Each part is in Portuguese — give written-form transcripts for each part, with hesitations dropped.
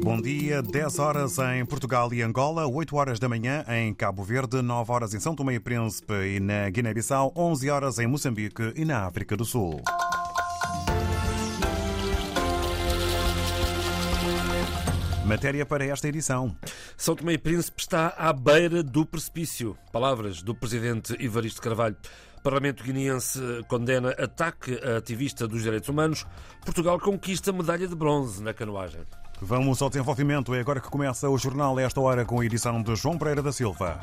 Bom dia, 10 horas em Portugal e Angola, 8 horas da manhã em Cabo Verde, 9 horas em São Tomé e Príncipe e na Guiné-Bissau, 11 horas em Moçambique e na África do Sul. Matéria para esta edição. São Tomé e Príncipe está à beira do precipício. Palavras do presidente Evaristo Carvalho. O Parlamento guineense condena ataque a ativista dos direitos humanos. Portugal conquista medalha de bronze na canoagem. Vamos ao desenvolvimento. É agora que começa o jornal a esta hora com a edição de João Pereira da Silva.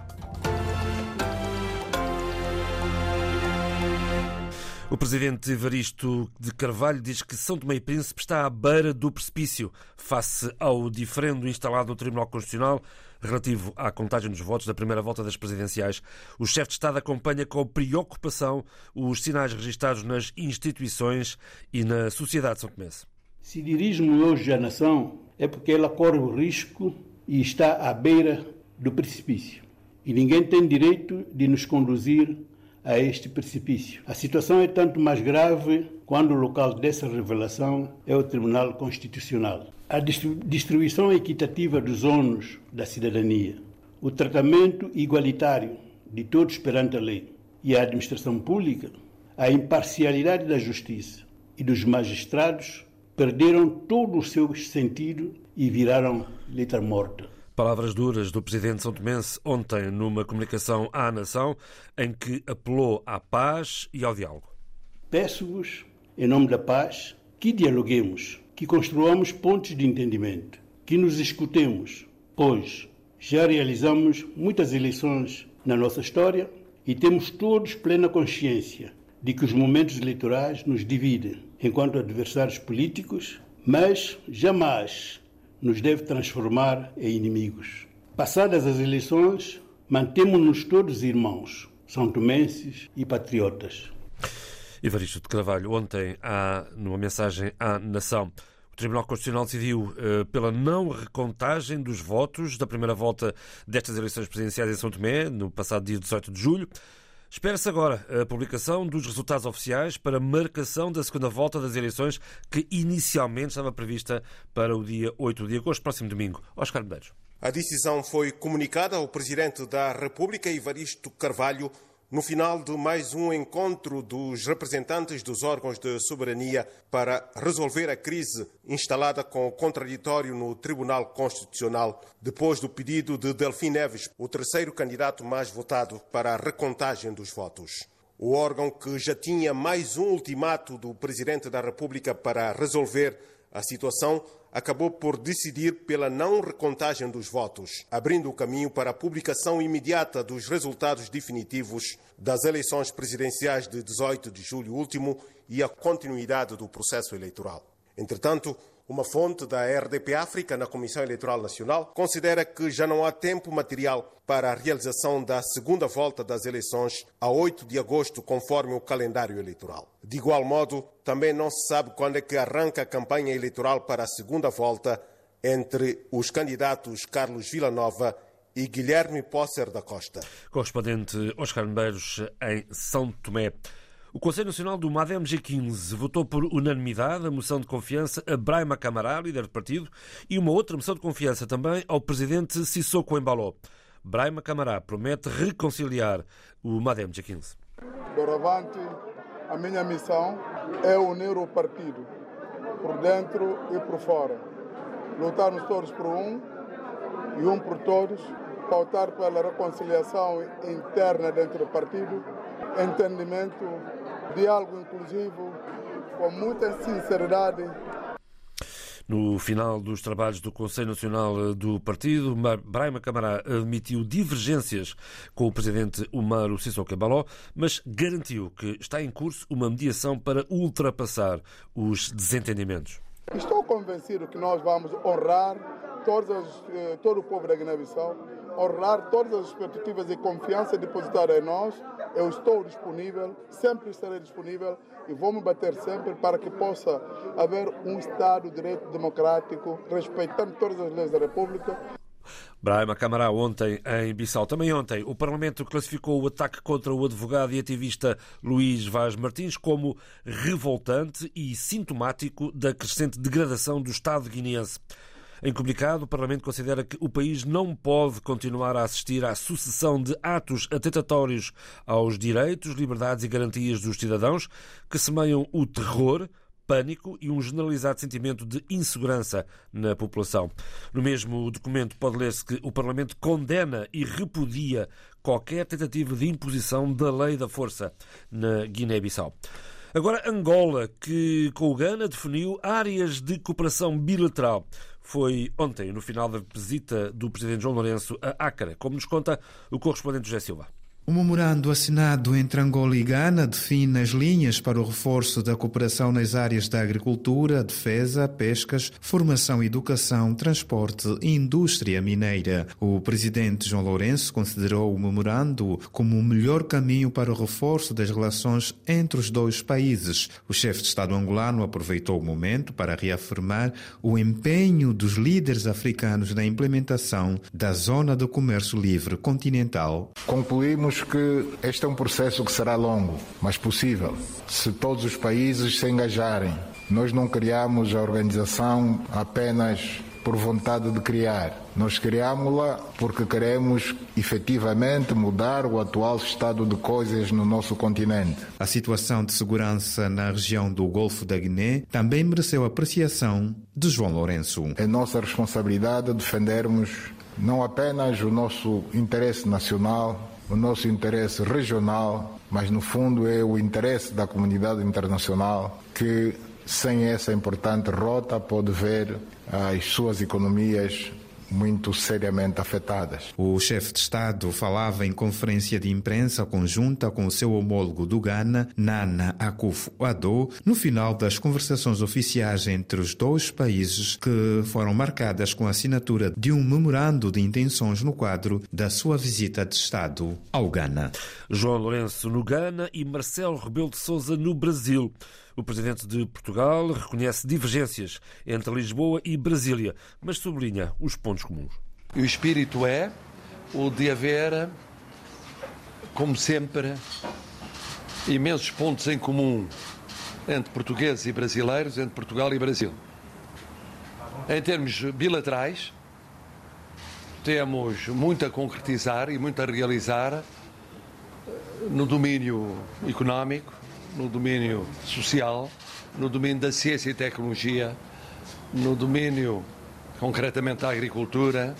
O presidente Evaristo de Carvalho diz que São Tomé e Príncipe está à beira do precipício face ao diferendo instalado no Tribunal Constitucional relativo à contagem dos votos da primeira volta das presidenciais. O chefe de Estado acompanha com preocupação os sinais registados nas instituições e na sociedade são-tomense. Se dirijo-me hoje à nação é porque ela corre o risco e está à beira do precipício. E ninguém tem direito de nos conduzir a este precipício. A situação é tanto mais grave quando o local dessa revelação é o Tribunal Constitucional. A distribuição equitativa dos ônus da cidadania, o tratamento igualitário de todos perante a lei e a administração pública, a imparcialidade da justiça e dos magistrados perderam todo o seu sentido e viraram letra morta. Palavras duras do presidente são-tomense ontem numa comunicação à nação em que apelou à paz e ao diálogo. Peço-vos, em nome da paz, que dialoguemos, que construamos pontos de entendimento, que nos escutemos, pois já realizamos muitas eleições na nossa história e temos todos plena consciência de que os momentos eleitorais nos dividem enquanto adversários políticos, mas jamais nos deve transformar em inimigos. Passadas as eleições, mantemo-nos todos irmãos, são-tomenses e patriotas. Evaristo de Carvalho, ontem, numa mensagem à nação, o Tribunal Constitucional decidiu pela não recontagem dos votos da primeira volta destas eleições presidenciais em São Tomé, no passado dia 18 de julho. Espera-se agora a publicação dos resultados oficiais para marcação da segunda volta das eleições que inicialmente estava prevista para o dia 8 de agosto, próximo domingo. Óscar Medeiros. A decisão foi comunicada ao Presidente da República, Evaristo Carvalho, no final de mais um encontro dos representantes dos órgãos de soberania para resolver a crise instalada com o contraditório no Tribunal Constitucional, depois do pedido de Delfim Neves, o terceiro candidato mais votado para a recontagem dos votos. O órgão, que já tinha mais um ultimato do Presidente da República para resolver a situação, acabou por decidir pela não recontagem dos votos, abrindo o caminho para a publicação imediata dos resultados definitivos das eleições presidenciais de 18 de julho último e a continuidade do processo eleitoral. Entretanto, uma fonte da RDP África na Comissão Eleitoral Nacional considera que já não há tempo material para a realização da segunda volta das eleições a 8 de agosto, conforme o calendário eleitoral. De igual modo, também não se sabe quando é que arranca a campanha eleitoral para a segunda volta entre os candidatos Carlos Villanova e Guilherme Pócer da Costa. Correspondente Óscar Medeiros em São Tomé. O Conselho Nacional do MADEM G15 votou por unanimidade a moção de confiança a Brahima Camará, líder do partido, e uma outra moção de confiança também ao presidente Sissoko Embaló. Brahima Camará promete reconciliar o MADEM G15. Doravante, a minha missão é unir o partido, por dentro e por fora. Lutarmos todos por um e um por todos, pautar pela reconciliação interna dentro do partido, entendimento, diálogo inclusivo, com muita sinceridade. No final dos trabalhos do Conselho Nacional do Partido, Brahima Camará admitiu divergências com o presidente Umaru Sissoko Embaló, mas garantiu que está em curso uma mediação para ultrapassar os desentendimentos. Estou convencido que nós vamos honrar todo o povo da Guiné-Bissau, honrar todas as expectativas e confiança depositada em nós. Eu estou disponível, sempre estarei disponível e vou me bater sempre para que possa haver um Estado de Direito democrático, respeitando todas as leis da República. Brahima Camará ontem em Bissau. Também ontem o Parlamento classificou o ataque contra o advogado e ativista Luís Vaz Martins como revoltante e sintomático da crescente degradação do Estado guineense. Em comunicado, o Parlamento considera que o país não pode continuar a assistir à sucessão de atos atentatórios aos direitos, liberdades e garantias dos cidadãos que semeiam o terror, pânico e um generalizado sentimento de insegurança na população. No mesmo documento pode ler-se que o Parlamento condena e repudia qualquer tentativa de imposição da lei da força na Guiné-Bissau. Agora, Angola, que com o Ghana definiu áreas de cooperação bilateral. Foi ontem, no final da visita do Presidente João Lourenço a Accra, como nos conta o correspondente José Silva. O memorando assinado entre Angola e Ghana define as linhas para o reforço da cooperação nas áreas da agricultura, defesa, pescas, formação e educação, transporte e indústria mineira. O presidente João Lourenço considerou o memorando como o melhor caminho para o reforço das relações entre os dois países. O chefe de Estado angolano aproveitou o momento para reafirmar o empenho dos líderes africanos na implementação da Zona de Comércio Livre Continental. Concluímos que este é um processo que será longo, mas possível, se todos os países se engajarem. Nós não criamos a organização apenas por vontade de criar. Nós criámos-la porque queremos efetivamente mudar o atual estado de coisas no nosso continente. A situação de segurança na região do Golfo da Guiné também mereceu apreciação de João Lourenço. É nossa responsabilidade defendermos não apenas o nosso interesse nacional, o nosso interesse regional, mas no fundo é o interesse da comunidade internacional que, sem essa importante rota, pode ver as suas economias muito seriamente afetadas. O chefe de Estado falava em conferência de imprensa conjunta com o seu homólogo do Ghana, Nana Akufo-Addo, no final das conversações oficiais entre os dois países que foram marcadas com a assinatura de um memorando de intenções no quadro da sua visita de Estado ao Ghana. João Lourenço no Ghana e Marcelo Rebelo de Sousa no Brasil. O presidente de Portugal reconhece divergências entre Lisboa e Brasília, mas sublinha os pontos comuns. E o espírito é o de haver, como sempre, imensos pontos em comum entre portugueses e brasileiros, entre Portugal e Brasil. Em termos bilaterais, temos muito a concretizar e muito a realizar no domínio económico, no domínio social, no domínio da ciência e tecnologia, no domínio, concretamente, da agricultura.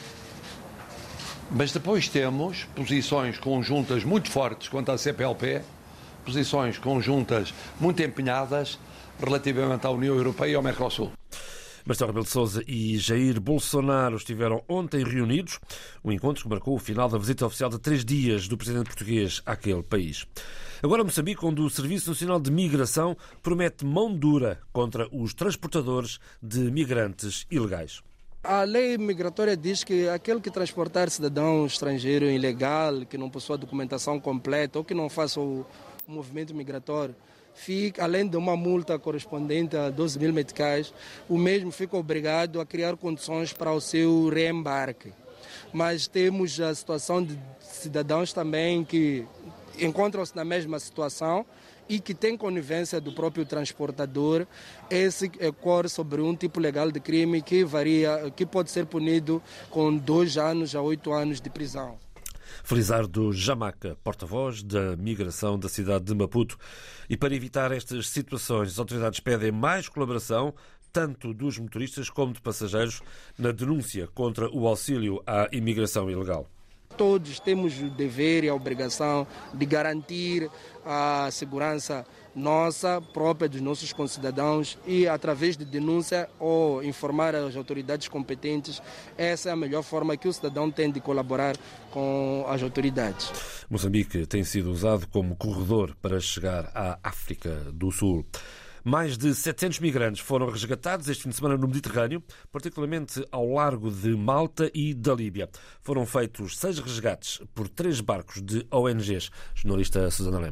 Mas depois temos posições conjuntas muito fortes quanto à CPLP, posições conjuntas muito empenhadas relativamente à União Europeia e ao Mercosul. Marcelo Rebelo de Sousa e Jair Bolsonaro estiveram ontem reunidos, um encontro que marcou o final da visita oficial de 3 dias do presidente português àquele país. Agora Moçambique, onde o Serviço Nacional de Migração promete mão dura contra os transportadores de migrantes ilegais. A lei migratória diz que aquele que transportar cidadão estrangeiro ilegal, que não possua documentação completa ou que não faça o movimento migratório, fica, além de uma multa correspondente a 12 mil meticais, o mesmo fica obrigado a criar condições para o seu reembarque. Mas temos a situação de cidadãos também que encontram-se na mesma situação e que têm conivência do próprio transportador. Esse ocorre sobre um tipo legal de crime que varia, que pode ser punido com 2 anos a 8 anos de prisão. Felizardo Jamaca, porta-voz da migração da cidade de Maputo. E para evitar estas situações, as autoridades pedem mais colaboração, tanto dos motoristas como de passageiros, na denúncia contra o auxílio à imigração ilegal. Todos temos o dever e a obrigação de garantir a segurança nossa, própria dos nossos concidadãos e, através de denúncia ou informar as autoridades competentes, essa é a melhor forma que o cidadão tem de colaborar com as autoridades. Moçambique tem sido usado como corredor para chegar à África do Sul. Mais de 700 migrantes foram resgatados este fim de semana no Mediterrâneo, particularmente ao largo de Malta e da Líbia. Foram feitos 6 resgates por 3 barcos de ONGs. Jornalista Susana Lemos.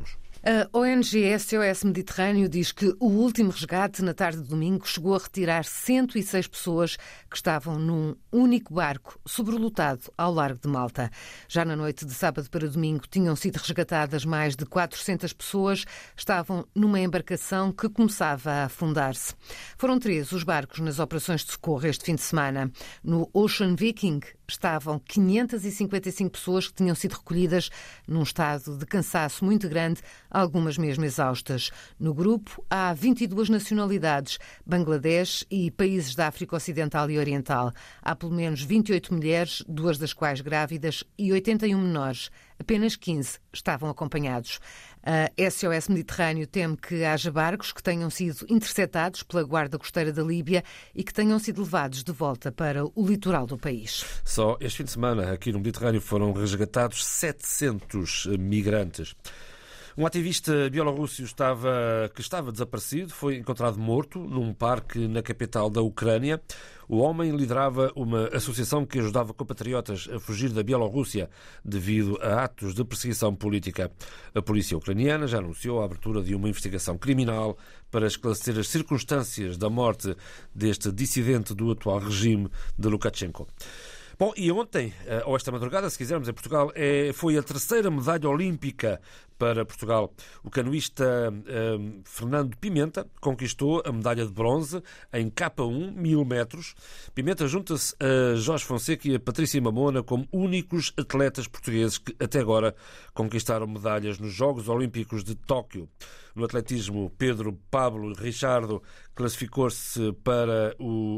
A ONG SOS Mediterrâneo diz que o último resgate, na tarde de domingo, chegou a retirar 106 pessoas que estavam num único barco sobrelotado ao largo de Malta. Já na noite de sábado para domingo tinham sido resgatadas mais de 400 pessoas. Estavam numa embarcação que começava a afundar-se. Foram 3 os barcos nas operações de socorro este fim de semana. No Ocean Viking estavam 555 pessoas que tinham sido recolhidas num estado de cansaço muito grande, algumas mesmo exaustas. No grupo há 22 nacionalidades, Bangladesh e países da África Ocidental e Oriental. Há pelo menos 28 mulheres, 2 das quais grávidas, e 81 menores. Apenas 15 estavam acompanhados. A SOS Mediterrâneo teme que haja barcos que tenham sido interceptados pela Guarda Costeira da Líbia e que tenham sido levados de volta para o litoral do país. Só este fim de semana, aqui no Mediterrâneo, foram resgatados 700 migrantes. Um ativista bielorrusso que estava desaparecido foi encontrado morto num parque na capital da Ucrânia. O homem liderava uma associação que ajudava compatriotas a fugir da Bielorrússia devido a atos de perseguição política. A polícia ucraniana já anunciou a abertura de uma investigação criminal para esclarecer as circunstâncias da morte deste dissidente do atual regime de Lukashenko. Bom, e ontem, ou esta madrugada, se quisermos, em Portugal, foi a 3ª medalha olímpica para Portugal. O canoísta Fernando Pimenta conquistou a medalha de bronze em K1, 1000 metros. Pimenta junta-se a Jorge Fonseca e a Patrícia Mamona como únicos atletas portugueses que até agora conquistaram medalhas nos Jogos Olímpicos de Tóquio. No atletismo, Pedro Pablo Richardo qualificou-se para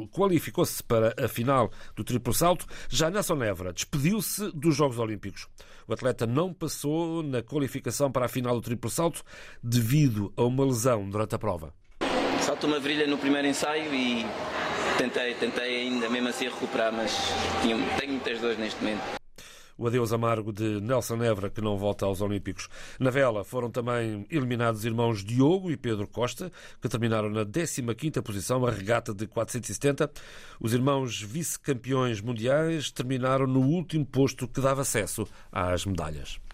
a final do triplo salto. Já Nelson Évora despediu-se dos Jogos Olímpicos. O atleta não passou na qualificação para a final do triplo salto devido a uma lesão durante a prova. Saltou uma virilha no primeiro ensaio e tentei ainda mesmo assim recuperar, mas tenho muitas dores neste momento. O adeus amargo de Nelson Évora, que não volta aos Olímpicos. Na vela foram também eliminados os irmãos Diogo e Pedro Costa, que terminaram na 15ª posição, a regata de 470. Os irmãos vice-campeões mundiais terminaram no último posto que dava acesso às medalhas.